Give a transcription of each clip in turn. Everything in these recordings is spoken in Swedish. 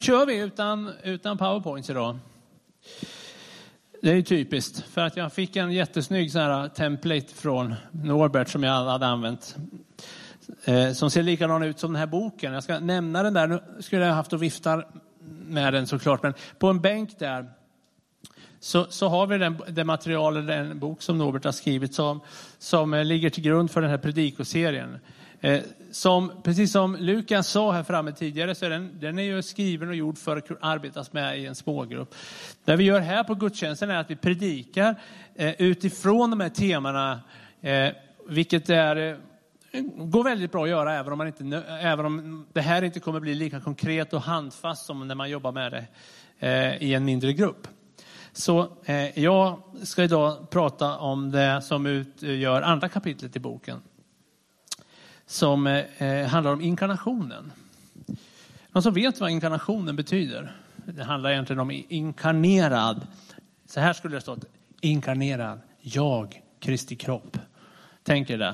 kör vi utan PowerPoints idag. Det är ju typiskt, för att jag fick en jättesnygg sån här template från Norbert som jag hade använt. Som ser likadan ut som den här boken. Jag ska nämna den där. Nu skulle jag haft och vifta med den såklart. Men på en bänk där så har vi det material, den bok som Norbert har skrivit som ligger till grund för den här predikoserien. Precis som Lukas sa här framme tidigare, så den är ju skriven och gjord för att arbetas med i en smågrupp. Det vi gör här på gudstjänsten är att vi predikar utifrån de här temana, vilket går väldigt bra att göra även om det här inte kommer bli lika konkret och handfast som när man jobbar med det i en mindre grupp. Så jag ska idag prata om det som utgör andra kapitlet i boken, som handlar om inkarnationen. Någon som vet vad inkarnationen betyder? Det handlar egentligen om inkarnerad. Så här skulle det stå: inkarnerad, jag, Kristi kropp. Tänk er det.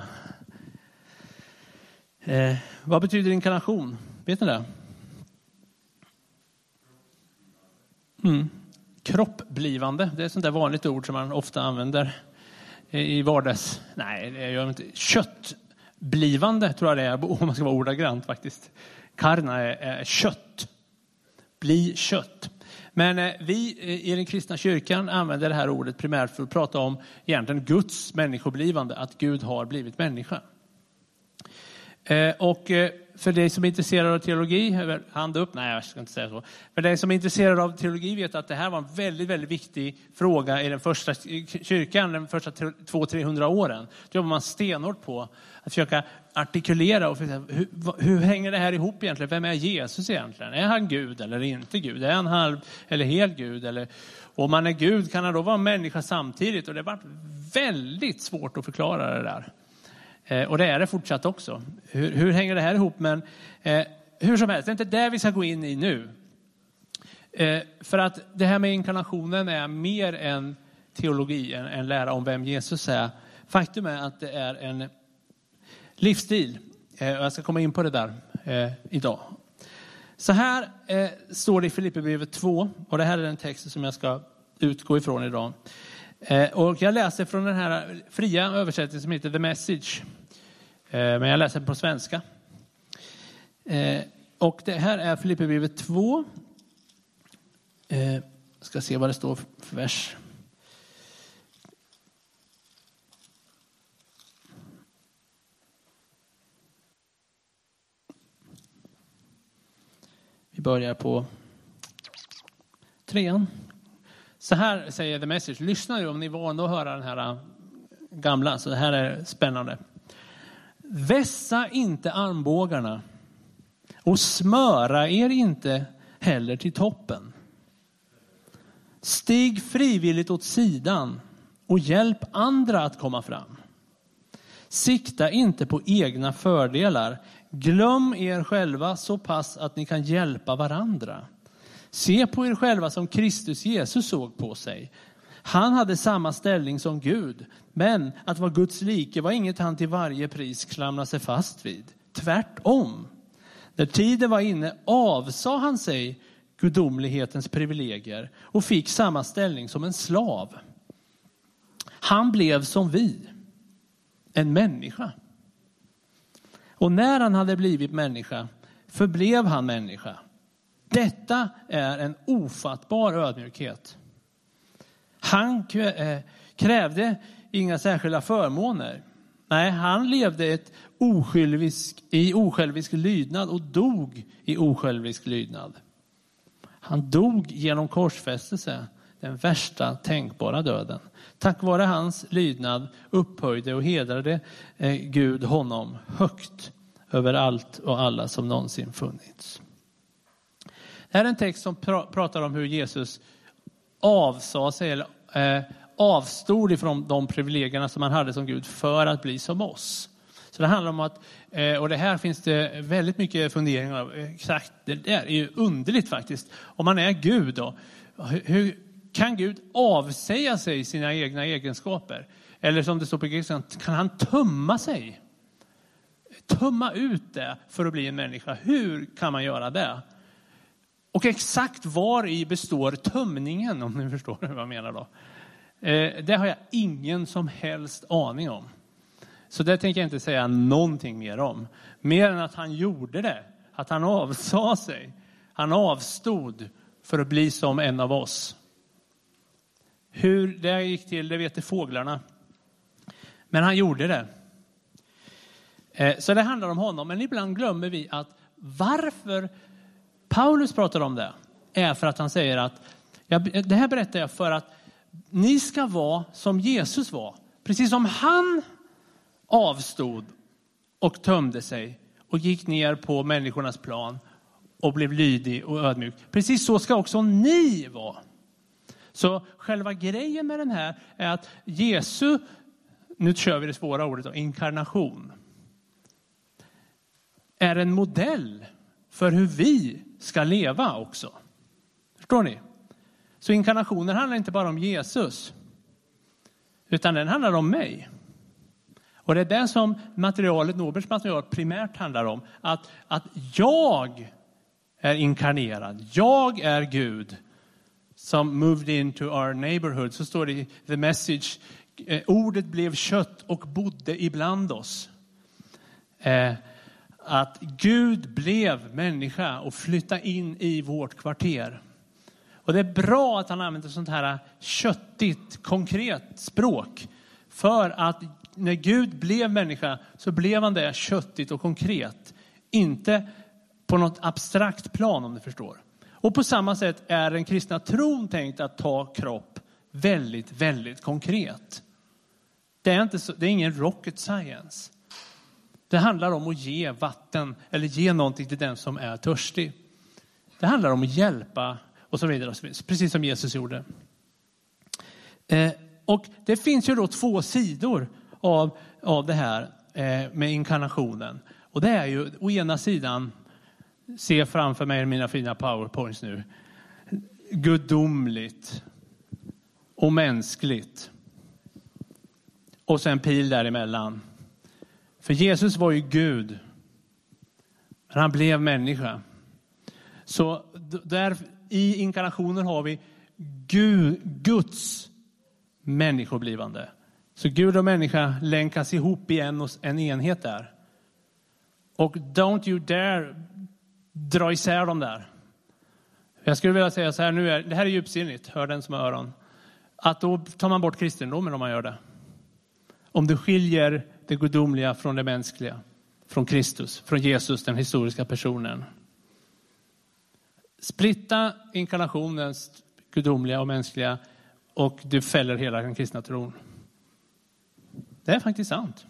Vad betyder inkarnation? Vet ni det? Kroppblivande. Det är ett sånt där vanligt ord som man ofta använder i vardags. Nej, det gör inte. Köttblivande tror jag det är, om man ska vara ordagrant faktiskt. Karna är kött. Bli kött. Men vi i den kristna kyrkan använder det här ordet primärt för att prata om egentligen Guds människoblivande. Att Gud har blivit människa. Och för dig som är intresserad av teologi, hand upp, nej jag ska inte säga så. För dig som är intresserad av teologi vet att det här var en väldigt, väldigt viktig fråga i den första kyrkan, de första 200-300 åren. Då jobbar man stenhårt på att försöka artikulera och hur hänger det här ihop egentligen? Vem är Jesus egentligen? Är han Gud eller inte Gud? Är han halv eller hel Gud? Eller om man är Gud, kan han då vara människa samtidigt? Och det var väldigt svårt att förklara det där. Och det är det fortsatt också. Hur hänger det här ihop? Men hur som helst, det är inte där vi ska gå in i nu. För att det här med inkarnationen är mer än teologi, än lära om vem Jesus är. Faktum är att det är en livsstil. Och jag ska komma in på det där idag. Så här står det i Filipperbrevet 2. Och det här är den texten som jag ska utgå ifrån idag. Och jag läser från den här fria översättningen som heter The Message. Men jag läser på svenska. Och det här är Filipperbrevet 2. Ska se vad det står för vers. Vi börjar på 3. Så här säger The Message. Lyssna nu om ni är vana att höra den här gamla. Så det här är spännande. Vässa inte armbågarna. Och smöra er inte heller till toppen. Stig frivilligt åt sidan. Och hjälp andra att komma fram. Sikta inte på egna fördelar. Glöm er själva så pass att ni kan hjälpa varandra. Se på er själva som Kristus Jesus såg på sig. Han hade samma ställning som Gud. Men att vara Guds like var inget han till varje pris klamrade sig fast vid. Tvärtom. När tiden var inne avsade han sig gudomlighetens privilegier. Och fick samma ställning som en slav. Han blev som vi. En människa. Och när han hade blivit människa förblev han människa. Detta är en ofattbar ödmjukhet. Han krävde inga särskilda förmåner. Nej, han levde i osjälvisk lydnad och dog i osjälvisk lydnad. Han dog genom korsfästelse, den värsta tänkbara döden. Tack vare hans lydnad upphöjde och hedrade Gud honom högt över allt och alla som någonsin funnits. Det här är en text som pratar om hur Jesus avsade sig eller avstod ifrån de privilegierna som han hade som Gud för att bli som oss. Så det handlar om att, och det här finns det väldigt mycket funderingar av, exakt, det där är ju underligt faktiskt. Om man är Gud då, hur kan Gud avsäga sig sina egna egenskaper? Eller som det står på grekiska, kan han tumma sig? Tumma ut det för att bli en människa. Hur kan man göra det? Och exakt var i består tömningen, om ni förstår vad jag menar då. Det har jag ingen som helst aning om. Så det tänker jag inte säga någonting mer om. Mer än att han gjorde det. Att han avsade sig. Han avstod för att bli som en av oss. Hur det gick till, det vet fåglarna. Men han gjorde det. Så det handlar om honom. Men ibland glömmer vi att varför Paulus pratar om det är för att han säger att det här berättar jag för att ni ska vara som Jesus var. Precis som han avstod och tömde sig och gick ner på människornas plan och blev lydig och ödmjuk. Precis så ska också ni vara. Så själva grejen med den här är att Jesus, nu kör vi det svåra ordet då, inkarnation, är en modell för hur vi ska leva också. Förstår ni? Så inkarnationen handlar inte bara om Jesus, utan den handlar om mig. Och det är det som Nobels material primärt handlar om. Att jag är inkarnerad. Jag är Gud som moved into our neighborhood. Så står det i The Message. Ordet blev kött och bodde ibland oss. Att Gud blev människa och flyttade in i vårt kvarter. Och det är bra att han använder sånt här köttigt, konkret språk. För att när Gud blev människa så blev han det köttigt och konkret. Inte på något abstrakt plan, om du förstår. Och på samma sätt är den kristna tron tänkt att ta kropp väldigt, väldigt konkret. Det är ingen rocket science. Det handlar om att ge vatten eller ge någonting till den som är törstig. Det handlar om att hjälpa och så vidare. Precis som Jesus gjorde. Och det finns ju då två sidor av det här med inkarnationen. Och det är ju å ena sidan, se framför mig mina fina powerpoints nu, gudomligt och mänskligt. Och sen pil däremellan. För Jesus var ju Gud. Men han blev människa. Så där i inkarnationen har vi Guds människoblivande. Så Gud och människa länkas ihop i en enhet där. Och don't you dare dra isär dem där. Jag skulle vilja säga så här, det här är djupsinnigt, hör den som har öron. Att då tar man bort kristendomen om man gör det. Om du skiljer det gudomliga från det mänskliga. Från Kristus, från Jesus, den historiska personen. Splitta inkarnationens gudomliga och mänskliga och du fäller hela den kristna tron. Det är faktiskt sant.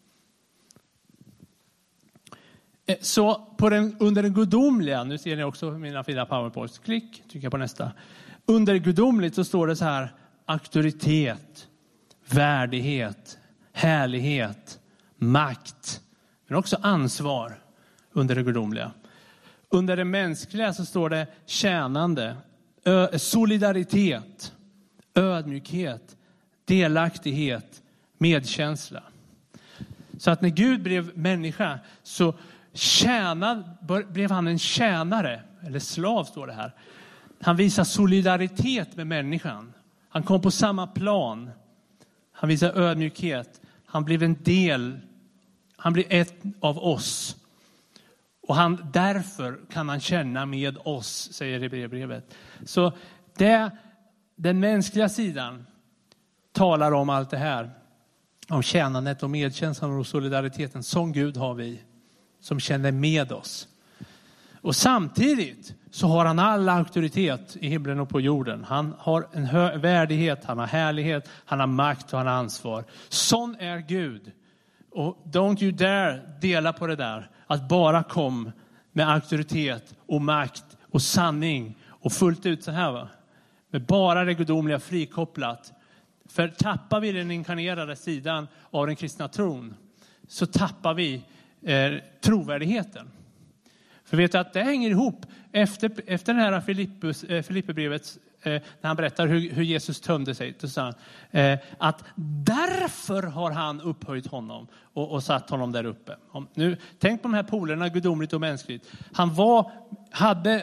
Så under den gudomliga, nu ser ni också mina fina powerpoints, klick, trycker jag på nästa. Under gudomligt så står det så här: auktoritet, värdighet, härlighet, makt, men också ansvar under det gudomliga. Under det mänskliga så står det tjänande, solidaritet, ödmjukhet, delaktighet, medkänsla. Så att när Gud blev människa så blev han en tjänare, eller slav står det här. Han visar solidaritet med människan. Han kom på samma plan. Han visar ödmjukhet. Han blev en del. Han blev ett av oss. Och därför kan han känna med oss, säger Hebreerbrevet. Så den mänskliga sidan talar om allt det här. Om tjänandet och medkänslan och solidariteten. Som Gud har vi som känner med oss. Och samtidigt så har han all auktoritet i himlen och på jorden. Han har en värdighet, han har härlighet, han har makt och han har ansvar. Sån är Gud. Och don't you dare dela på det där. Att bara kom med auktoritet och makt och sanning och fullt ut så här, va. Med bara det gudomliga frikopplat. För tappar vi den inkarnerade sidan av den kristna tron så tappar vi trovärdigheten. För vet du att det hänger ihop efter den här Filipperbrevet när han berättar hur Jesus tömde sig. Då sa han, att därför har han upphöjt honom och satt honom där uppe. Nu, tänk på de här polerna, gudomligt och mänskligt. Han hade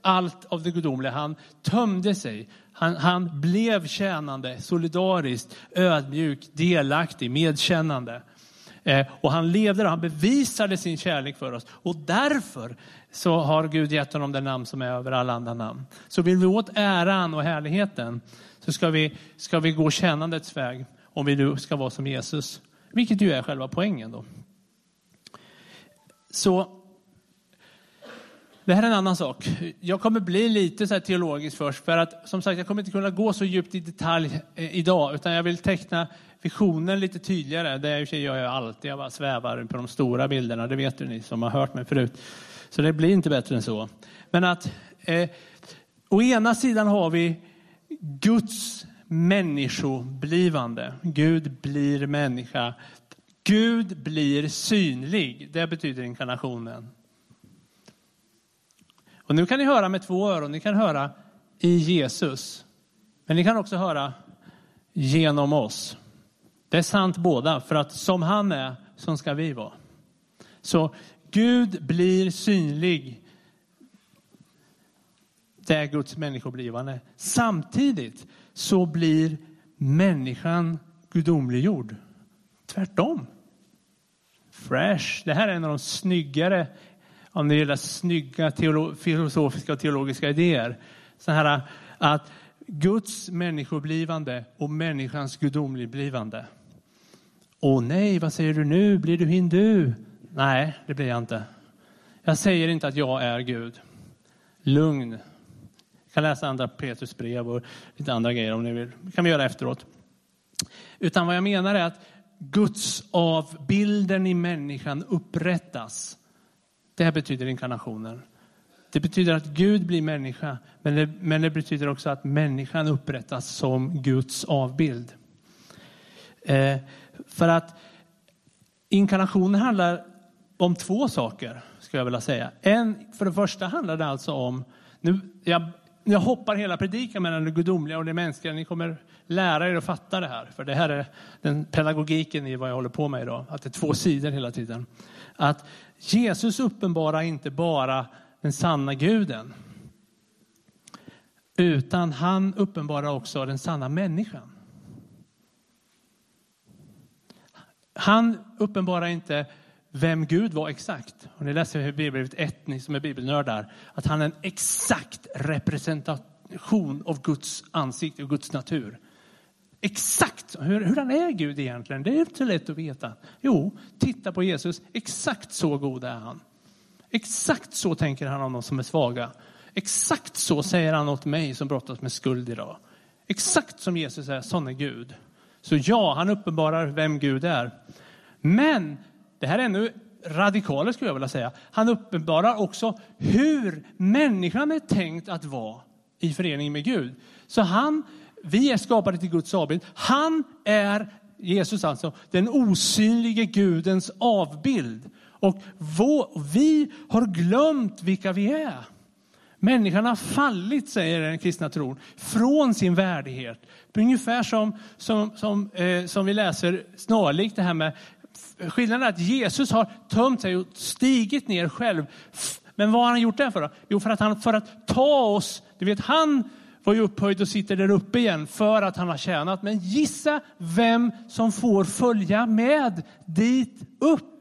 allt av det gudomliga. Han tömde sig. Han blev tjänande, solidariskt, ödmjuk, delaktig, medkännande. Och han levde och han bevisade sin kärlek för oss. Och därför så har Gud gett honom det namn som är över alla andra namn. Så vill vi åt äran och härligheten, så ska vi gå tjänandets väg om vi nu ska vara som Jesus. Vilket ju är själva poängen då. Så det här är en annan sak. Jag kommer bli lite så här teologisk först. För att som sagt, jag kommer inte kunna gå så djupt i detalj idag. Utan jag vill teckna visionen lite tydligare. Det gör jag alltid. Jag bara svävar på de stora bilderna. Det vet ni som har hört mig förut. Så det blir inte bättre än så. Men att å ena sidan har vi Guds människoblivande. Gud blir människa. Gud blir synlig. Det betyder inkarnationen. Och nu kan ni höra med 2 öron. Ni kan höra i Jesus. Men ni kan också höra genom oss. Det är sant båda. För att som han är, så ska vi vara. Så Gud blir synlig. Det är Guds människoblivande. Samtidigt så blir människan gudomliggjord. Tvärtom. Fresh. Det här är en av de snyggare, om det gäller snygga filosofiska och teologiska idéer. Så här att Guds människoblivande och människans gudomligblivande. Åh nej, vad säger du nu? Blir du hindu? Nej, det blir jag inte. Jag säger inte att jag är Gud. Lugn. Jag kan läsa andra Petrus brev och lite andra grejer om ni vill. Det kan vi göra efteråt. Utan vad jag menar är att Guds avbilden i människan upprättas. Det betyder inkarnationen. Det betyder att Gud blir människa. Men det betyder också att människan upprättas som Guds avbild. För att inkarnationen handlar om 2 saker, ska jag vilja säga. För det första handlar det alltså om, jag hoppar hela predikan mellan det gudomliga och det mänskliga. Ni kommer lära er att fatta det här. För det här är den pedagogiken i vad jag håller på med idag. Att det är 2 sidor hela tiden. Att Jesus uppenbarar inte bara den sanna guden. Utan han uppenbarar också den sanna människan. Han uppenbarar inte vem Gud var exakt. Och ni läser i Bibelbrevet 1, ni som är bibelnördar. Att han är en exakt representation av Guds ansikte och Guds natur. Exakt hur han är Gud egentligen. Det är inte så lätt att veta. Jo, titta på Jesus. Exakt så god är han. Exakt så tänker han om de som är svaga. Exakt så säger han åt mig som brottas med skuld idag. Exakt som Jesus är, sån är Gud. Så ja, han uppenbarar vem Gud är. Men det här är ännu radikalare skulle jag vilja säga. Han uppenbarar också hur människan är tänkt att vara i förening med Gud. Så vi är skapade till Guds avbild. Han är, Jesus alltså, den osynlige Gudens avbild. Och vi har glömt vilka vi är. Människan har fallit, säger den kristna tron, från sin värdighet. Ungefär som vi läser snarlikt det här med skillnaden är att Jesus har tömt sig och stigit ner själv. Men vad har han gjort det för då? Jo, för att ta oss, du vet, han var ju upphöjd och sitter där uppe igen för att han har tjänat. Men gissa vem som får följa med dit upp?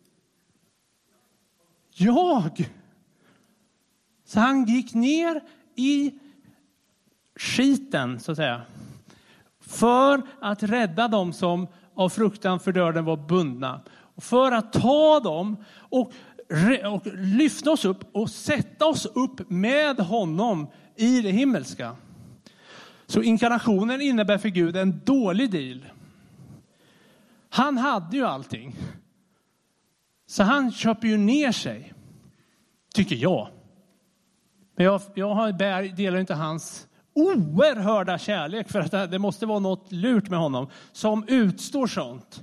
Jag. Så han gick ner i skiten, så att säga. För att rädda dem som av fruktan för döden var bundna. Och för att ta dem och lyfta oss upp och sätta oss upp med honom i det himmelska. Så inkarnationen innebär för Gud en dålig deal. Han hade ju allting. Så han köper ju ner sig. Tycker jag. Men jag delar inte hans oerhörda kärlek. För att det måste vara något lurt med honom. Som utstår sånt.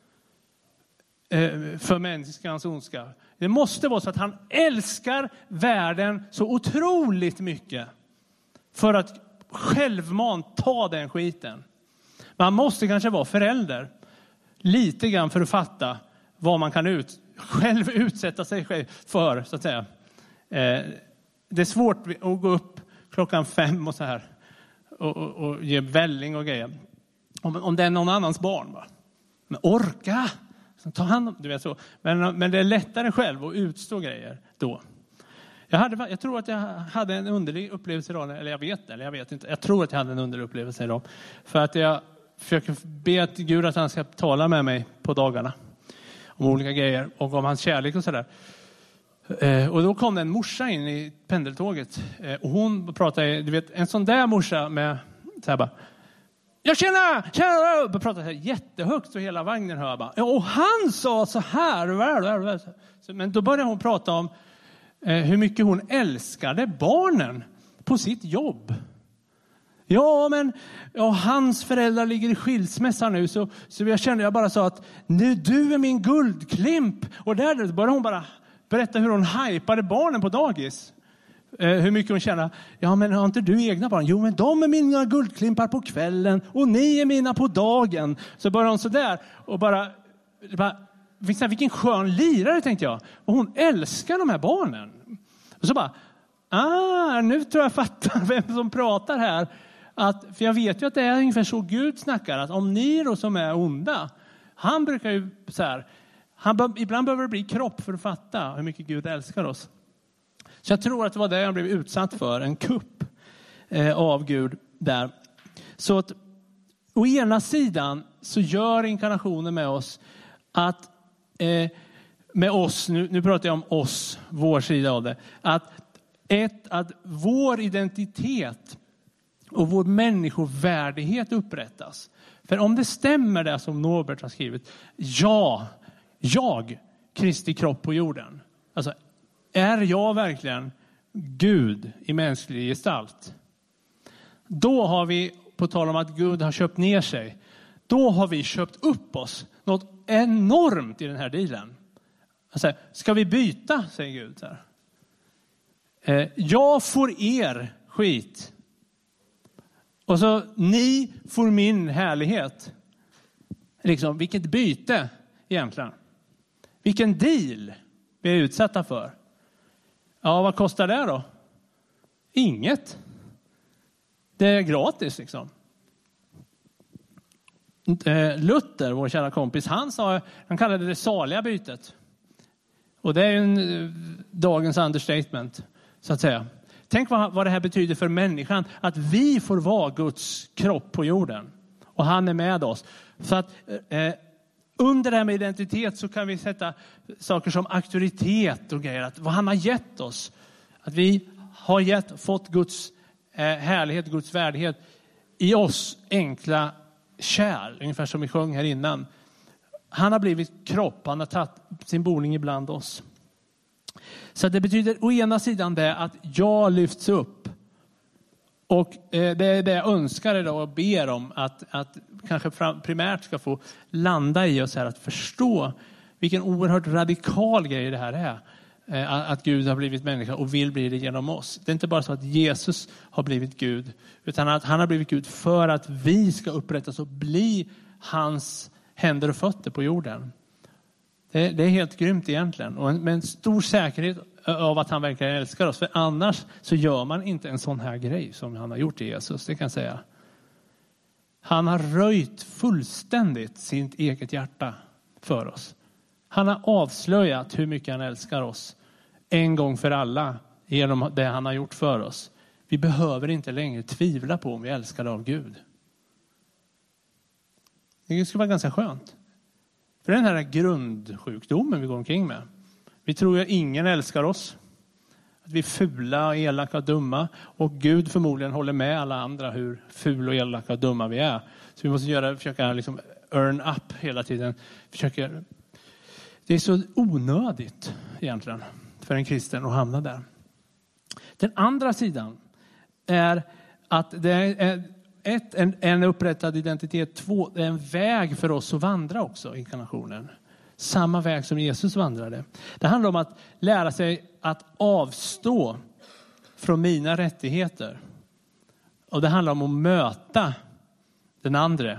För människans ondska. Det måste vara så att han älskar världen så otroligt mycket. För att självmant ta den skiten. Man måste kanske vara förälder. Lite grann för att fatta vad man kan själv utsätta sig själv för, så att säga. det är svårt att gå upp 5:00 och så här och ge välling och grejer. Om det är någon annans barn, va? Men orka! Ta hand om, du vet så. Men det är lättare själv att utstå grejer då. Jag tror att jag hade en underlig upplevelse idag. Eller jag vet inte. Jag tror att jag hade en underlig upplevelse idag. För att jag försöker be till Gud att han ska tala med mig på dagarna. Om olika grejer. Och om hans kärlek och sådär. Och då kom en morsa in i pendeltåget. Och hon pratade, du vet, en sån där morsa med så här bara. Jag känner! Och pratade jättehögt så hela vagnen hör bara. Och han sa så här. Men då började hon prata om hur mycket hon älskade barnen på sitt jobb. Ja, men hans föräldrar ligger i skilsmässa nu. Så jag bara sa att nu du är min guldklimp. Och där började hon bara berätta hur hon hypade barnen på dagis. Hur mycket hon känner. Ja, men har inte du egna barn? Jo, men de är mina guldklimpar på kvällen. Och ni är mina på dagen. Så började hon så där. Och bara vilken skön lirare, tänkte jag. Och hon älskar de här barnen. Och så bara, nu tror jag fattar vem som pratar här. För jag vet ju att det är ungefär så Gud snackar. Att om ni då som är onda. Han brukar ju så här. Ibland behöver det bli kropp för att fatta hur mycket Gud älskar oss. Så jag tror att det var det jag blev utsatt för. En kupp av Gud där. Så att å ena sidan så gör inkarnationen med oss att med oss, nu pratar jag om oss, vår sida av det. Att vår identitet och vår människovärdighet upprättas. För om det stämmer det som Norbert har skrivit. Jag, Kristi kropp på jorden. Alltså, är jag verkligen Gud i mänsklig gestalt? Då har vi, på tal om att Gud har köpt ner sig. Då har vi köpt upp oss något enormt i den här dealen. Alltså, ska vi byta, säger Gud. Så här. Jag får er skit. Och så ni får min härlighet. Liksom, vilket byte egentligen. Vilken deal vi är utsatta för. Ja, vad kostar det då? Inget. Det är gratis liksom. Luther, vår kära kompis, han kallade det saliga bytet. Och det är ju dagens understatement, så att säga. Tänk vad det här betyder för människan. Att vi får vara Guds kropp på jorden. Och han är med oss. Så att under det här med identitet så kan vi sätta saker som auktoritet och grejer. Att vad han har gett oss. Att vi har fått Guds härlighet, Guds värdighet i oss enkla kärl. Ungefär som vi sjöng här innan. Han har blivit kropp. Han har tagit sin boning ibland oss. Så det betyder å ena sidan det att jag lyfts upp. Och det är det jag önskar idag och ber om att kanske primärt ska få landa i oss här. Att förstå vilken oerhört radikal grej det här är. Att Gud har blivit människa och vill bli det genom oss. Det är inte bara så att Jesus har blivit Gud. Utan att han har blivit Gud för att vi ska upprättas och bli hans händer och fötter på jorden. Det är helt grymt egentligen. Och med en stor säkerhet av att han verkligen älskar oss. För annars så gör man inte en sån här grej som han har gjort i Jesus. Det kan jag säga. Han har röjt fullständigt sitt eget hjärta för oss. Han har avslöjat hur mycket han älskar oss. En gång för alla genom det han har gjort för oss. Vi behöver inte längre tvivla på om vi älskar av Gud. Det skulle vara ganska skönt. För den här grundsjukdomen vi går omkring med. Vi tror att ingen älskar oss. Att vi är fula, elaka och dumma. Och Gud förmodligen håller med alla andra hur fula och elaka och dumma vi är. Så vi måste försöka liksom earn up hela tiden. Det är så onödigt egentligen för en kristen att hamna där. Den andra sidan är att det är en upprättad identitet. 2, det är en väg för oss att vandra också i inkarnationen. Samma väg som Jesus vandrade. Det handlar om att lära sig att avstå från mina rättigheter. Och det handlar om att möta den andra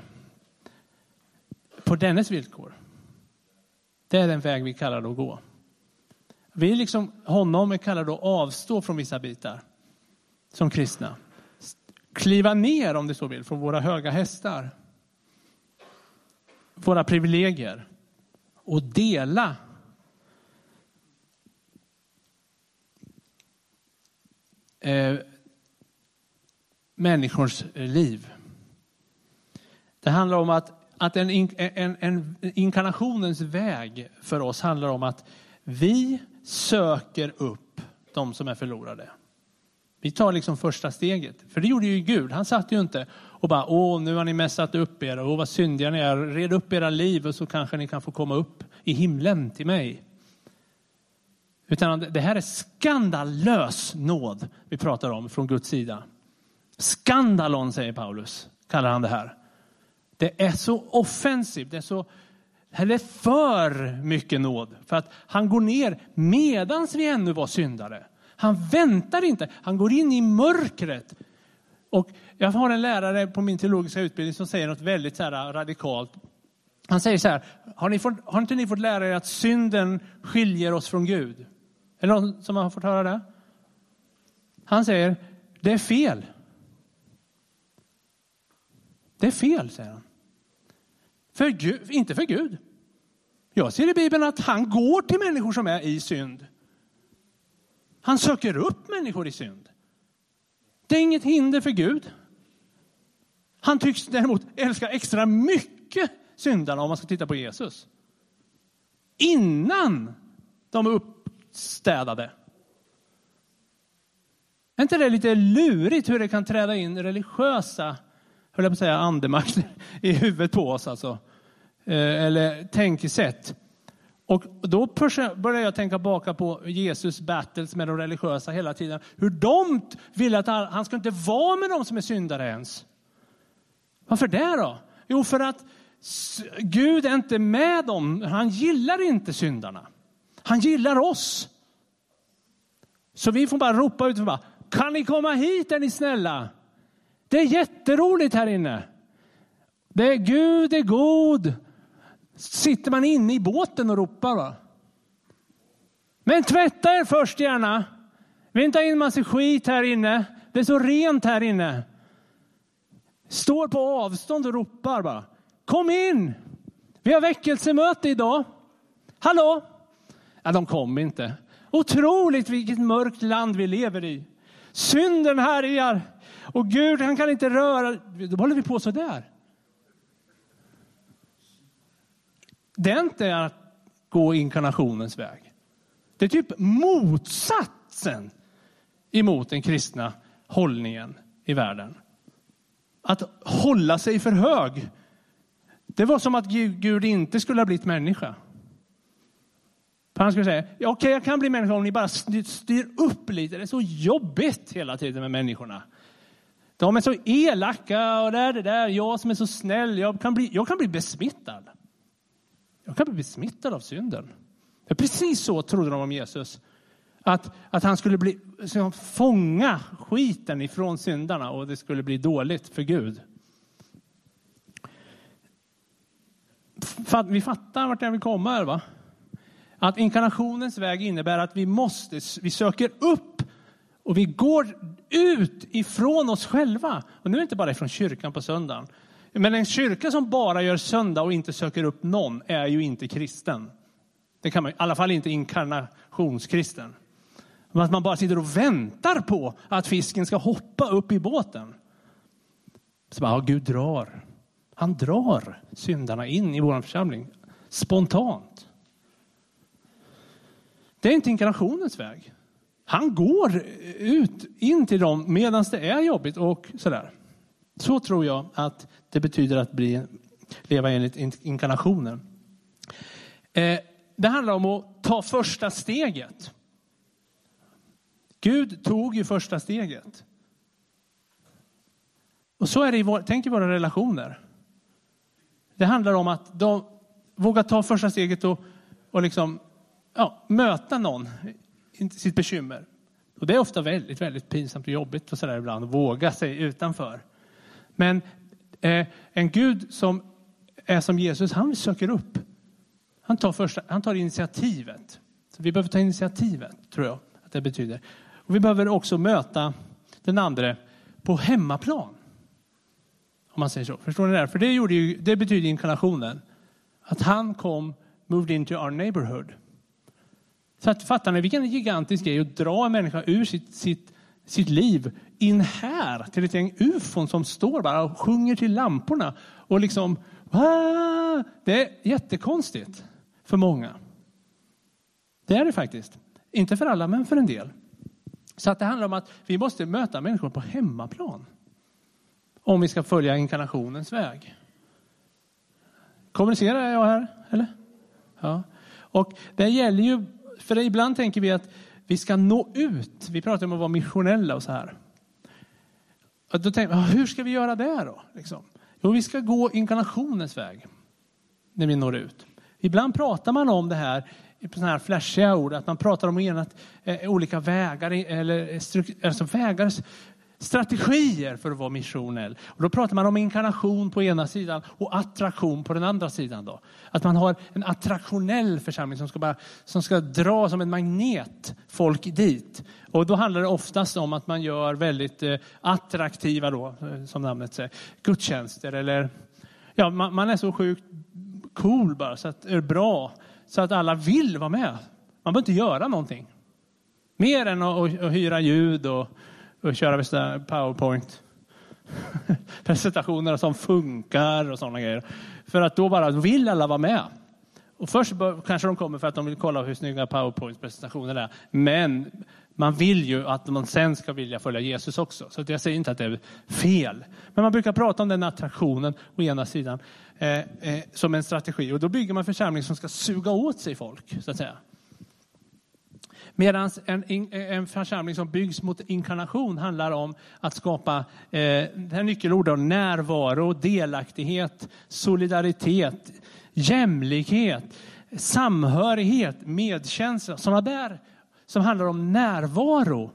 på dennes villkor. Det är den väg vi kallar det att gå. Vi liksom honom kallar då avstå från vissa bitar som kristna. Kliva ner, om det så vill, från våra höga hästar. Våra privilegier. Och dela människors liv. Det handlar om att en inkarnationens väg för oss handlar om att vi söker upp de som är förlorade. Vi tar liksom första steget. För det gjorde ju Gud. Han satt ju inte och bara, nu har ni mässat upp er. Och vad syndiga ni är. Red upp era liv och så kanske ni kan få komma upp i himlen till mig. Utan det här är skandalös nåd vi pratar om från Guds sida. Skandalon, säger Paulus, kallar han det här. Det är så offensivt, det är för mycket nåd. För att han går ner medans vi ännu var syndare. Han väntar inte, han går in i mörkret. Och jag har en lärare på min teologiska utbildning som säger något väldigt så här radikalt. Han säger så här, har inte ni fått lära er att synden skiljer oss från Gud? Är det någon som har fått höra det? Han säger, det är fel. Det är fel, säger han. Inte för Gud. Jag ser i Bibeln att han går till människor som är i synd. Han söker upp människor i synd. Det är inget hinder för Gud. Han tycks däremot älska extra mycket syndarna om man ska titta på Jesus. Innan de är uppstädade. Är inte det lite lurigt hur det kan träda in religiösa, höll jag på att säga, andemakter i huvudet på oss alltså. Eller tänkesätt. Och då börjar jag tänka baka på Jesus battles med de religiösa hela tiden. Hur de vill att han ska inte vara med dem som är syndare ens. Varför det då? Jo, för att Gud är inte med dem. Han gillar inte syndarna. Han gillar oss. Så vi får bara ropa ut och bara, kan ni komma hit, är ni snälla? Det är jätteroligt här inne. Gud är god. Sitter man inne i båten och ropar, va? Men tvätta er först gärna. Vi inte in massa skit här inne. Det är så rent här inne. Står på avstånd och ropar bara. Kom in. Vi har väckelsemöte idag. Hallå? Ja, de kom inte. Otroligt vilket mörkt land vi lever i. Synden härjar. Och Gud, han kan inte röra. Då håller vi på så där. Det är inte att gå inkarnationens väg. Det är typ motsatsen emot den kristna hållningen i världen. Att hålla sig för hög. Det var som att Gud inte skulle ha blivit människa. För han skulle säga, okej, jag kan bli människa om ni bara styr upp lite. Det är så jobbigt hela tiden med människorna. De är så elaka och det där. Jag som är så snäll, jag kan bli besmittad. Jag kan bli besmittad av synden. Precis så trodde de om Jesus. Att han skulle fånga skiten ifrån syndarna och det skulle bli dåligt för Gud. Vi fattar vart jag vill komma här, va? Att inkarnationens väg innebär att vi söker upp och vi går ut ifrån oss själva. Och nu är det inte bara ifrån kyrkan på söndagen. Men en kyrka som bara gör söndag och inte söker upp någon är ju inte kristen. Det kan man i alla fall inte inkarnationskristen. Men att man bara sitter och väntar på att fisken ska hoppa upp i båten. Så bara, Gud drar. Han drar syndarna in i vår församling. Spontant. Det är inte inkarnationens väg. Han går ut in till dem medan det är jobbigt och sådär. Så tror jag att det betyder att leva enligt inkarnationen. Det handlar om att ta första steget. Gud tog ju första steget. Och så är det tänk i våra relationer. Det handlar om att de vågar ta första steget och liksom, möta någon i sitt bekymmer. Och det är ofta väldigt, väldigt pinsamt och jobbigt och sådär ibland. Våga sig utanför. Men en Gud som är som Jesus, han söker upp. Han tar initiativet. Så vi behöver ta initiativet, tror jag att det betyder. Och vi behöver också möta den andra på hemmaplan. Om man säger så. Förstår ni det? För det betyder inkarnationen. Att han moved into our neighborhood. Så att fattar ni vilken gigantisk grej att dra en människa ur sitt liv in här till ett gäng ufon som står bara och sjunger till lamporna. Och liksom, det är jättekonstigt för många. Det är det faktiskt. Inte för alla, men för en del. Så att det handlar om att vi måste möta människor på hemmaplan. Om vi ska följa inkarnationens väg. Kommunicerar jag här? Eller? Ja. Och det gäller ju, för ibland tänker vi att vi ska nå ut. Vi pratar om att vara missionella och så här. Och då tänker vi, hur ska vi göra det då? Liksom. Jo, vi ska gå inkarnationens väg. När vi når ut. Ibland pratar man om det här på sådana här flashiga ord. Att man pratar om olika vägar. Strategier för att vara missionell. Och då pratar man om inkarnation på ena sidan och attraktion på den andra sidan då. Att man har en attraktionell församling som ska dra som en magnet folk dit. Och då handlar det oftast om att man gör väldigt attraktiva då, som namnet säger, gudstjänster eller ja, man är så sjukt cool bara så att det är bra så att alla vill vara med. Man behöver inte göra någonting. Mer än att hyra ljud och köra vissa PowerPoint presentationer som funkar och sådana grejer. För att då bara vill alla vara med. Och först kanske de kommer för att de vill kolla hur snygga PowerPoint-presentationer är. Men man vill ju att man sen ska vilja följa Jesus också. Så jag säger inte att det är fel. Men man brukar prata om den attraktionen å ena sidan som en strategi. Och då bygger man församling som ska suga åt sig folk, så att säga. Medan en församling som byggs mot inkarnation handlar om att skapa det här nyckelordet närvaro, delaktighet, solidaritet, jämlikhet, samhörighet, medkänsla. Sådana där som handlar om närvaro.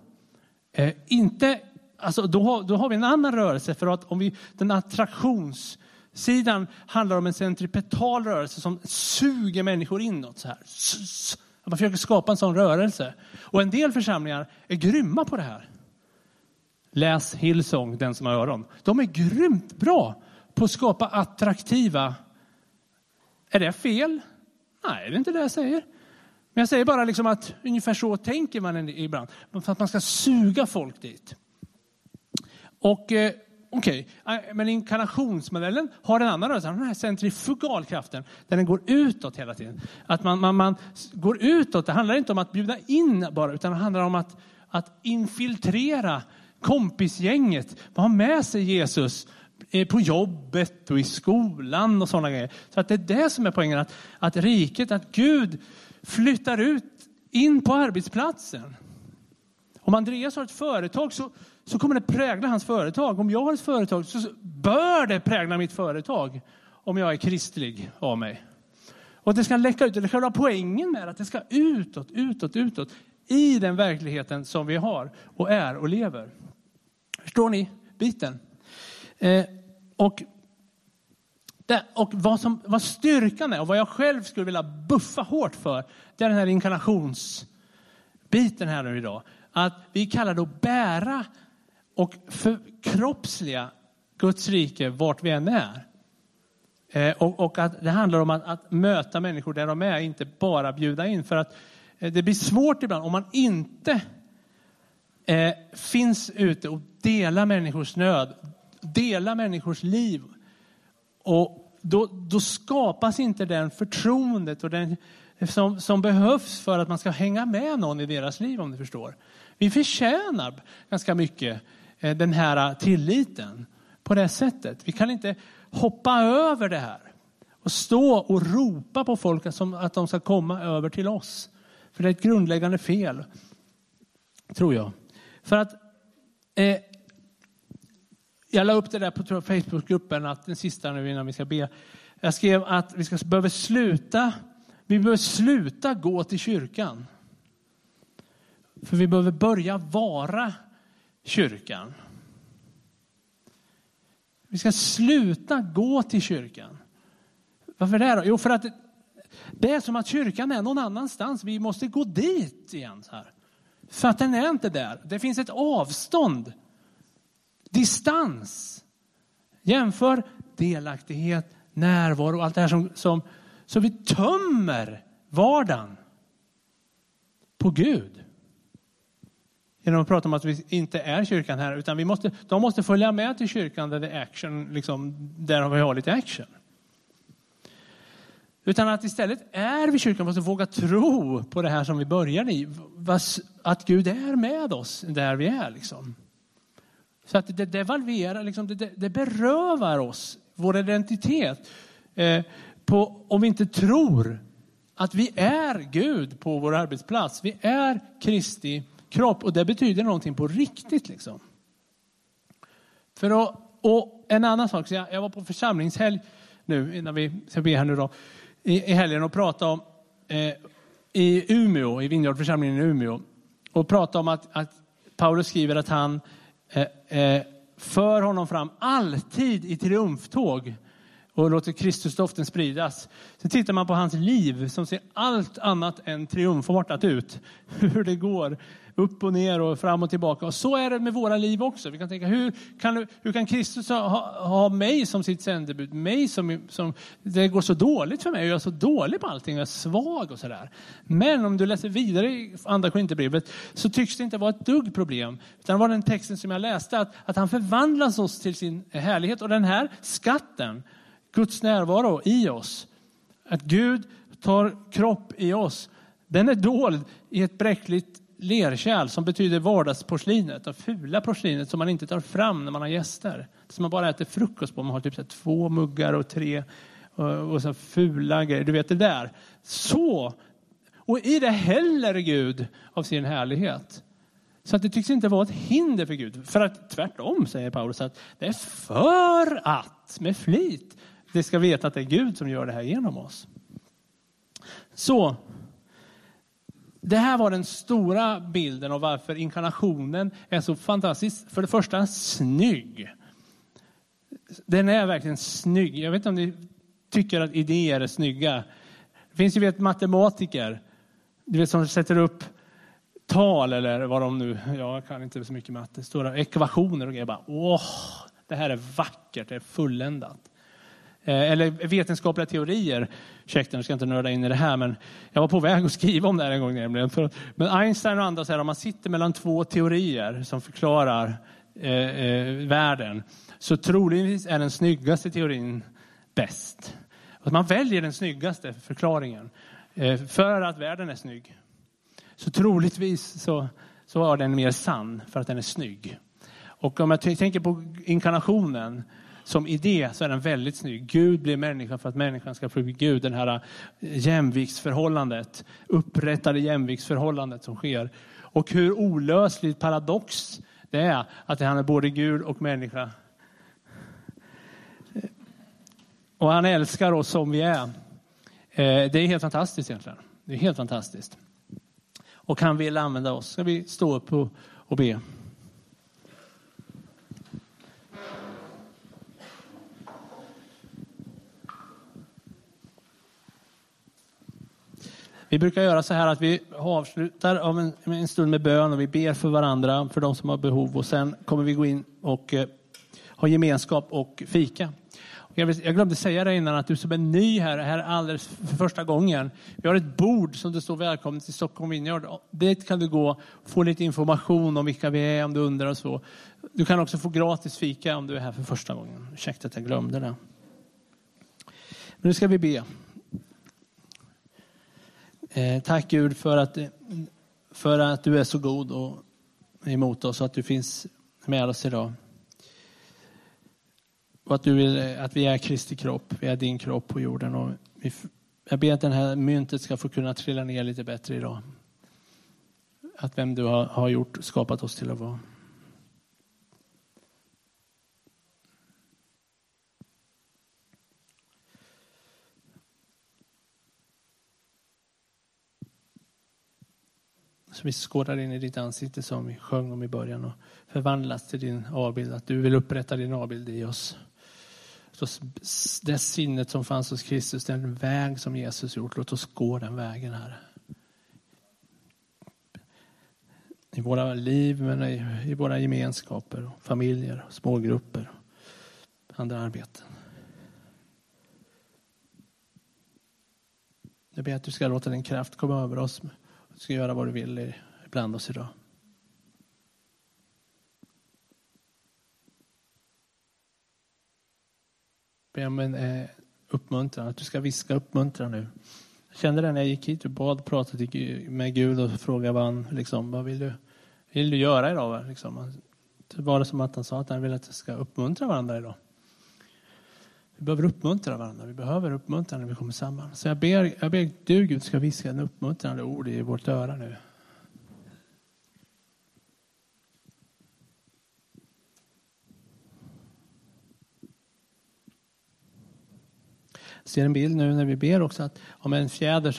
Då har vi en annan rörelse. För att den attraktionssidan handlar om en centripetal rörelse som suger människor inåt så här. Man försöker skapa en sån rörelse. Och en del församlingar är grymma på det här. Läs Hillsong, den som har öron. De är grymt bra på att skapa attraktiva. Är det fel? Nej, det är inte det jag säger. Men jag säger bara liksom att ungefär så tänker man ibland. För att man ska suga folk dit. Och okej, men inkarnationsmodellen har en annan rörelse. Den här centrifugalkraften. Där den går utåt hela tiden. Att man går utåt. Det handlar inte om att bjuda in bara. Utan det handlar om att infiltrera kompisgänget. Man har med sig Jesus på jobbet och i skolan och sådana grejer. Så att det är det som är poängen. Att riket, att Gud flyttar ut in på arbetsplatsen. Om Andreas har ett företag så kommer det prägla hans företag. Om jag har ett företag så bör det prägla mitt företag. Om jag är kristlig av mig. Och det ska läcka ut. Det är själva poängen med att det ska utåt. I den verkligheten som vi har och är och lever. Förstår ni biten? Och vad styrkan är och vad jag själv skulle vilja buffa hårt för. Det är den här inkarnationsbiten här nu idag. Att vi kallar det att bära och förkroppsliga Guds rike vart vi än är. Och att det handlar om att möta människor där de är, inte bara bjuda in. För att det blir svårt ibland om man inte finns ute och delar människors nöd, delar människors liv. Och då skapas inte den förtroendet och den som behövs för att man ska hänga med någon i deras liv, om du förstår. Vi förtjänar ganska mycket den här tilliten på det sättet. Vi kan inte hoppa över det här och stå och ropa på folk att de ska komma över till oss. För det är ett grundläggande fel, tror jag. För att jag la upp det där på Facebookgruppen att den sista nu innan vi ska be. Jag skrev att vi behöver sluta gå till kyrkan. För vi behöver börja vara kyrkan. Vi ska sluta gå till kyrkan. Varför det då? Jo, för att Det är som att kyrkan är någon annanstans. Vi måste gå dit igen så här. För att den är inte där. Det finns ett avstånd. Distans. Jämför delaktighet, närvaro och allt det här som vi tömmer vardagen på Gud. Genom att prata om att vi inte är kyrkan här, utan de måste följa med till kyrkan där det är action, liksom, där vi har lite action. Utan att istället är vi kyrkan, måste våga tro på det här som vi börjar i. Att Gud är med oss där vi är. Liksom. Så att det devalverar, liksom, det berövar oss vår identitet. Om vi inte tror att vi är Gud på vår arbetsplats. Vi är Kristi kropp, och det betyder någonting på riktigt. Liksom. Och en annan sak, så jag var på församlingshelg nu, innan vi ska be här nu då, i helgen och prata om i Umeå, i Vinjardförsamlingen i Umeå, och prata om att Paulus skriver att han för honom fram alltid i triumftåg och låter Kristusdoften spridas. Så tittar man på hans liv som ser allt annat än triumfartat ut. Hur det går upp och ner och fram och tillbaka. Och så är det med våra liv också. Vi kan tänka, hur kan Kristus ha mig som sitt sändebud? Mig som det går så dåligt för mig. Jag är så dålig på allting. Jag är svag och sådär. Men om du läser vidare i andra Korinthierbrevet så tycks det inte vara ett dugg problem. Utan det var den texten som jag läste. Att han förvandlas oss till sin härlighet. Och den här skatten, Guds närvaro i oss. Att Gud tar kropp i oss. Den är dold i ett bräckligt lerkärl som betyder vardagsporslinet. Och fula porslinet som man inte tar fram när man har gäster. Som man bara äter frukost på. Man har typ så här 2 muggar och 3 och så fula grejer. Du vet det där. Så. Och i det häller Gud av sin härlighet. Så att det tycks inte vara ett hinder för Gud. För att tvärtom säger Paulus att det är för att med flit det ska veta att det är Gud som gör det här genom oss. Så det här var den stora bilden av varför inkarnationen är så fantastisk. För det första snygg. Den är verkligen snygg. Jag vet inte om ni tycker att idéer är snygga. Det finns ju matematiker. Du vet som sätter upp tal eller vad de nu. Jag kan inte så mycket matte. Stora ekvationer och grejer. Bara, det här är vackert. Det är fulländat. Eller vetenskapliga teorier. Ursäkta, jag ska inte nörda in i det här, men jag var på väg att skriva om det här en gång nämligen. Men Einstein och andra säger att om man sitter mellan 2 teorier som förklarar världen, så troligtvis är den snyggaste teorin bäst. Att man väljer den snyggaste förklaringen för att världen är snygg. Så troligtvis så är den mer sann för att den är snygg. Och om jag tänker på inkarnationen som idé, så är den väldigt snygg. Gud blir människa för att människan ska få bli Gud. Den här jämviktsförhållandet, upprättade jämviktsförhållandet som sker. Och hur olösligt paradox det är att han är både Gud och människa. Och han älskar oss som vi är. Det är helt fantastiskt egentligen. Det är helt fantastiskt. Och han vill använda oss. Ska vi stå upp och be? Vi brukar göra så här att vi avslutar om en stund med bön och vi ber för varandra, för de som har behov. Och sen kommer vi gå in och ha gemenskap och fika. Jag glömde säga det innan att du som är ny här alldeles för första gången. Vi har ett bord som det står välkommen till Stockholm Vineyard. Det kan du gå och få lite information om vilka vi är om du undrar och så. Du kan också få gratis fika om du är här för första gången. Ursäkta att jag glömde det. Men nu ska vi be. Tack Gud för att du är så god och emot oss och att du finns med oss idag. Och att du vill att vi är Kristi kropp, vi är din kropp på jorden. Och jag ber att den här myntet ska få kunna trilla ner lite bättre idag. Att vem du har skapat oss till att vara. Så vi skådar in i ditt ansikte som vi sjöng om i början och förvandlas till din avbild. Att du vill upprätta din avbild i oss. Låt oss, det sinnet som fanns hos Kristus, den väg som Jesus gjort, låt oss gå den vägen här. I våra liv, men i våra gemenskaper, familjer, smågrupper, andra arbeten. Jag ber att du ska låta din kraft komma över oss. Du ska göra vad du vill ibland oss idag. Jag ber om en uppmuntran, att du ska viska uppmuntran nu. Jag kände det när jag gick hit och bad, pratade med Gud och frågade vad vill du göra idag? Liksom. Det var det som att han sa att han vill att vi ska uppmuntra varandra idag. Vi behöver uppmuntra varandra. Vi behöver uppmuntra när vi kommer samman. Så jag ber du Gud ska viska en uppmuntrande ord i vårt öra nu. Jag ser en bild nu när vi ber också om en fjäder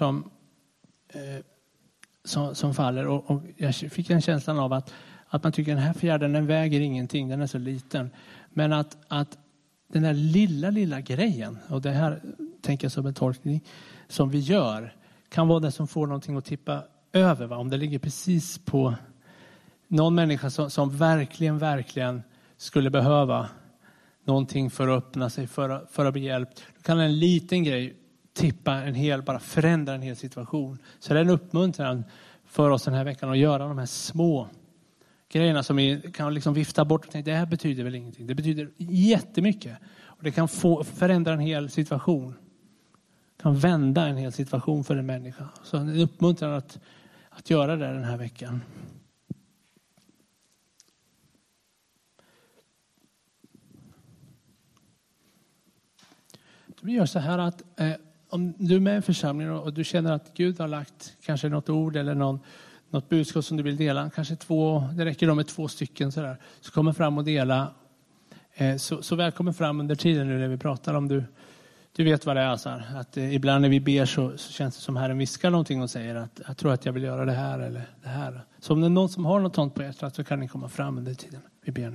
som faller. Och jag fick en känsla av att man tycker den här fjädern, den väger ingenting. Den är så liten. Men att den här lilla grejen, och det här tänker jag som en tolkning, som vi gör, kan vara det som får någonting att tippa över. Va? Om det ligger precis på någon människa som verkligen skulle behöva någonting för att öppna sig, för att bli hjälpt. Då kan en liten grej bara förändra en hel situation. Så det är en uppmuntran för oss den här veckan att göra de här små grejerna som vi kan liksom vifta bort och tänka, det här betyder väl ingenting. Det betyder jättemycket. Och det kan förändra en hel situation. Kan vända en hel situation för en människa. Så en uppmuntran att göra det den här veckan. Vi gör så här att om du är med i en församling och du känner att Gud har lagt kanske något ord eller något budskap som du vill dela, kanske det räcker då med 2 stycken sådär, så kommer fram och dela. Så välkommen fram under tiden nu när vi pratar om du vet vad det är så här, att ibland när vi ber så känns det som Herren viskar någonting och säger att jag tror att jag vill göra det här eller det här. Så om det är någon som har något sånt på hjärtat så kan ni komma fram under tiden vi ber nu.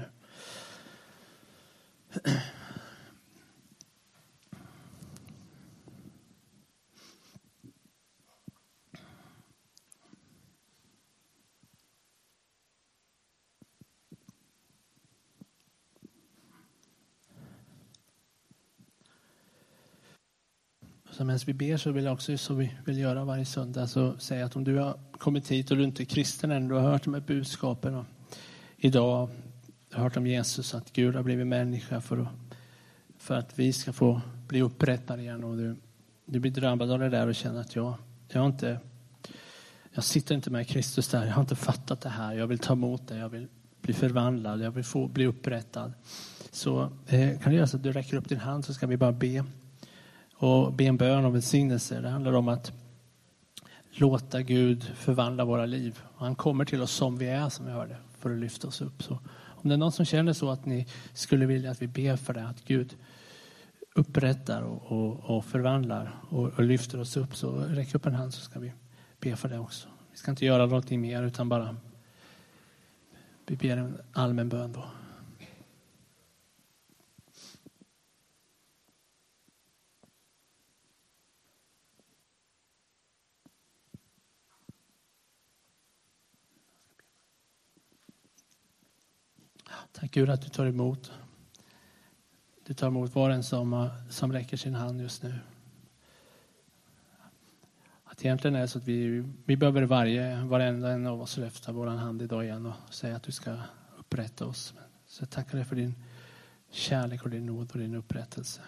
Så medan vi ber så vill jag också, så vi vill göra varje söndag, så säga att om du har kommit hit och du inte är kristen än, du har hört de här budskapen och idag har hört om Jesus, att Gud har blivit människa för att vi ska få bli upprättade igen, och du blir drabbad av det där och känner att jag sitter inte med Kristus där, jag har inte fattat det här, jag vill ta emot det, jag vill bli förvandlad, jag vill få bli upprättad. Så kan du göra så att du räcker upp din hand, så ska vi bara be. Och be en bön om välsignelse. Det handlar om att låta Gud förvandla våra liv. Han kommer till oss som vi är, som vi hörde, för att lyfta oss upp. Så om det är någon som känner så att ni skulle vilja att vi ber för det, att Gud upprättar och förvandlar och lyfter oss upp, så räck upp en hand så ska vi be för det också. Vi ska inte göra någonting mer utan bara vi ber en allmän bön då. Tack Gud att du tar emot. Du tar emot var en som räcker sin hand just nu. Att egentligen är det så att vi behöver varenda en av oss lyfta vår hand idag igen och säga att du ska upprätta oss. Så jag tackar dig för din kärlek och din nåd och din upprättelse.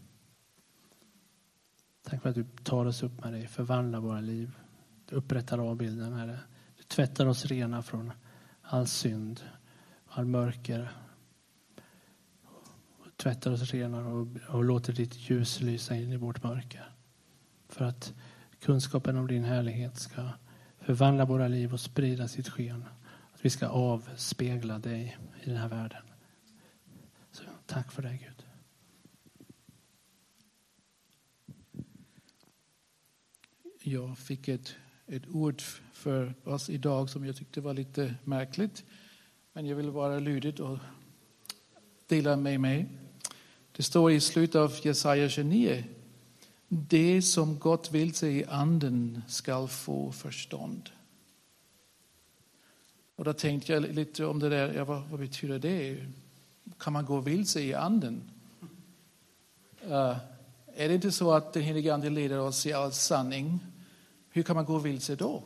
Tack för att du tar oss upp med dig, förvandlar våra liv. Du upprättar avbilden, Herre. Du tvättar oss rena från all synd, all mörker. Tvättar oss rena och låter ditt ljus lysa in i vårt mörker. För att kunskapen om din härlighet ska förvandla våra liv och sprida sitt sken. Att vi ska avspegla dig i den här världen. Så tack för det, Gud. Jag fick ett ord för oss idag som jag tyckte var lite märkligt. Men jag vill vara lydig och dela med mig. Det står i slutet av Jesaja 29. Det som gått vilse i anden ska få förstånd. Och då tänkte jag lite om det där. Vad betyder det? Kan man gå vilse i anden? Är det inte så att den helige ande leder oss i all sanning? Hur kan man gå vilse då?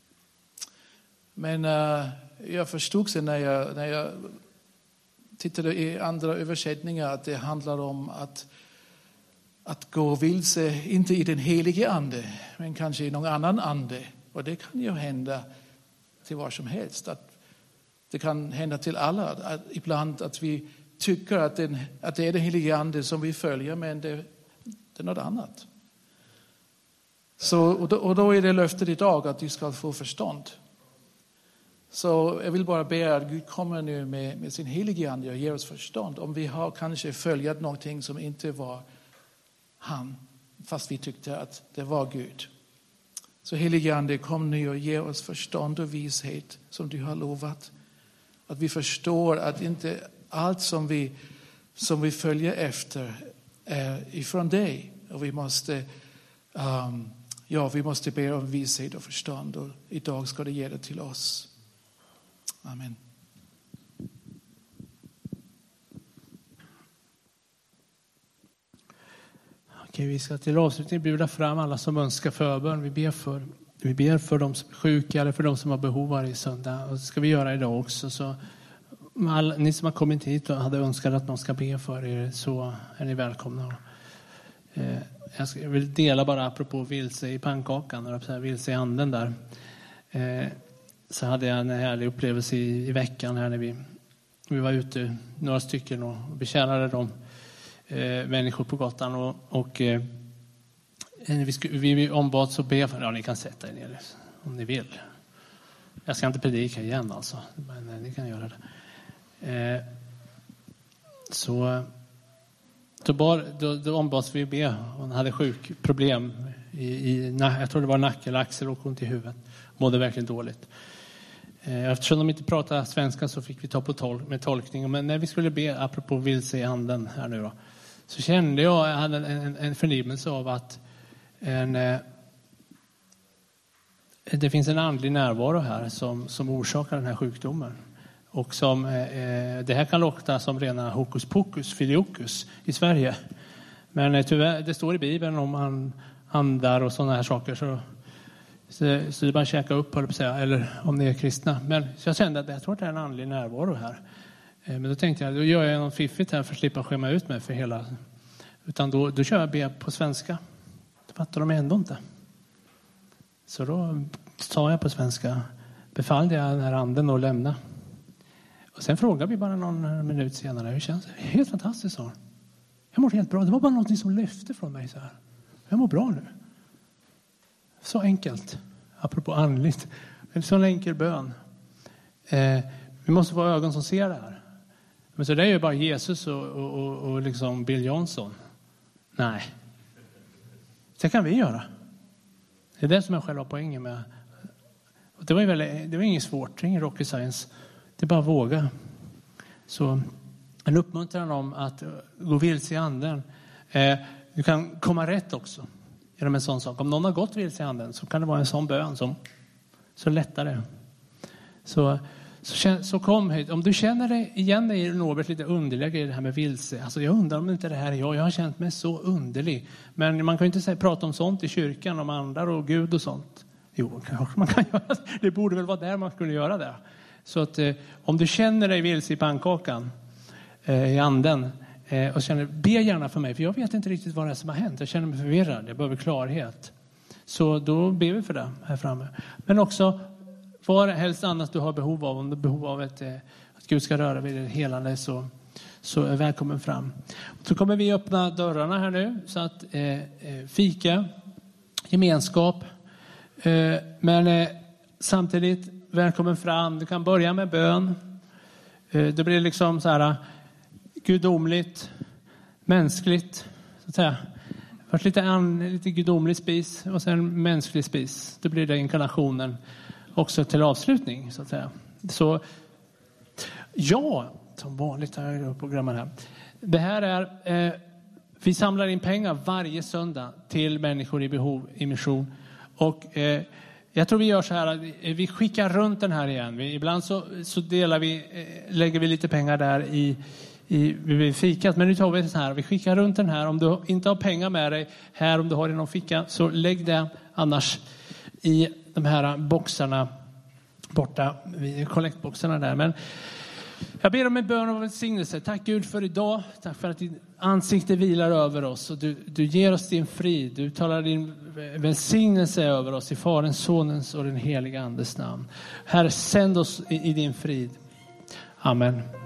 Men jag förstod sen när jag tittade i andra översättningar att det handlar om att gå vilse, inte i den helige ande, men kanske i någon annan ande. Och det kan ju hända till vad som helst. Det kan hända till alla. Ibland att vi tycker att det är den helige ande som vi följer, men det är något annat. Och då är det löftet idag att du ska få förstånd. Så jag vill bara be att Gud kommer nu med sin helige ande och ger oss förstånd. Om vi har kanske följt någonting som inte var han, fast vi tyckte att det var Gud. Så helige ande, kom nu och ge oss förstånd och vishet som du har lovat. Att vi förstår att inte allt som vi följer efter är ifrån dig. Och vi måste be om vishet och förstånd. Och idag ska det ge det till oss. Amen. Okej, vi ska till avslutning bjuda fram alla som önskar förbön. Vi ber för de som är sjuka eller för de som har behov varje söndag. Och det ska vi göra idag också. Så ni som har kommit hit och hade önskat att någon ska be för er, så är ni välkomna. Jag vill dela bara apropå vilse i pannkakan, vilse i anden där. Så hade jag en härlig upplevelse i veckan här när vi var ute, några stycken, och betjänade de människor på gatan. Och vi ombads att be för, ja, ni kan sätta er ner om ni vill. Jag ska inte predika igen alltså, men ni kan göra det. Då ombads vi be. Hon hade sjukproblem jag tror det var nacke eller axel och ont i huvudet. Mådde verkligen dåligt. Eftersom de inte pratade svenska så fick vi ta med tolkning. Men när vi skulle be, apropå vilse i anden här nu då, så kände jag hade en förnimmelse av att det finns en andlig närvaro här som orsakar den här sjukdomen. Och som det här kan låta som rena hokus pokus filiokus i Sverige. Men tyvärr, det står i Bibeln om andar och sådana här saker, så det är bara att käka upp, eller om ni är kristna. Men så jag kände att jag tror att det är en andlig närvaro här. Men då tänkte jag, då gör jag något fiffigt här för att slippa skämma ut mig för hela. Utan då kör jag be på svenska. Det fattar de ändå inte. Så då sa jag på svenska, befallde jag den här anden att lämna. Och sen frågade vi bara någon minut senare, hur känns det? Helt fantastiskt, sa hon. Jag mår helt bra. Det var bara något som lyfte från mig så här. Jag mår bra nu. Så enkelt. Apropå andligt. En sån enkel bön. Vi måste få ögon som ser det här. Men så det är ju bara Jesus och liksom Bill Johnson. Nej. Det kan vi göra. Det är det som är själva poängen med. Det var inget svårt. Det är ingen rocket science. Det är bara att våga. Så en uppmuntran om att gå vilse i anden. Du kan komma rätt också. Genom en sån sak. Om någon har gått vilse i anden så kan det vara en sån bön som så lättar det. Så kom hit. Om du känner dig igen dig i något lite underliga i det här med vilse. Alltså jag undrar om inte det här är jag. Jag har känt mig så underlig. Men man kan ju inte prata om sånt i kyrkan. Om andar och Gud och sånt. Jo, man kan göra det. Det borde väl vara där man skulle göra det. Så att om du känner dig vilse i pannkakan. I anden. Och känner, be gärna för mig. För jag vet inte riktigt vad det är som har hänt. Jag känner mig förvirrad. Jag behöver klarhet. Så då ber vi för det här framme. Men också vad helst annat du har behov av. Om du har behov av att Gud ska röra vid det helande, så är välkommen fram. Så kommer vi öppna dörrarna här nu. Så att fika, gemenskap. Men samtidigt välkommen fram. Du kan börja med bön. Det blir liksom så här gudomligt, mänskligt, så att säga. Först lite gudomlig spis och sen mänsklig spis. Då blir det inkarnationen också till avslutning, så att säga. Så ja, som vanligt här i programmet här. Det här är, vi samlar in pengar varje söndag till människor i behov i mission. Och jag tror vi gör så här att vi skickar runt den här igen. Ibland så lägger vi lite pengar där i fikat. Men nu tar vi så här, vi skickar runt den här. Om du inte har pengar med dig här, om du har det i någon ficka, så lägg det annars i de här boxarna borta, kollektboxarna där. Men jag ber om en bön och välsignelse. Tack Gud för idag. Tack för att ditt ansikte vilar över oss. Och du ger oss din frid. Du talar din välsignelse över oss i Faderns, Sonens och den heliga Andes namn. Herre, sänd oss i din frid. Amen.